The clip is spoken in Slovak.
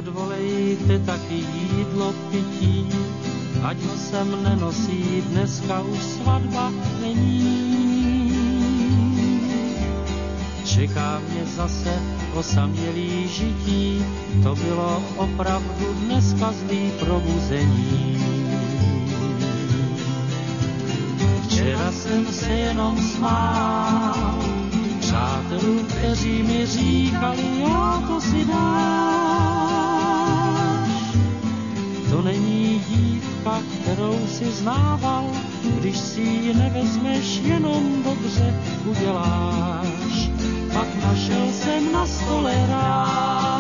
Odvolejte taky jídlo, pití, ať ho sem nenosí, dneska už svatba není. Čeká mě zase osamělý žití, to bylo opravdu dneska zlý probuzení. Včera jsem se jenom smál přátelům, kteří mi říkali, jo, to si dáš. To není dívka, kterou si znával, když si ji nevezmeš, jenom dobře uděláš. Pak našel jsem na stole rád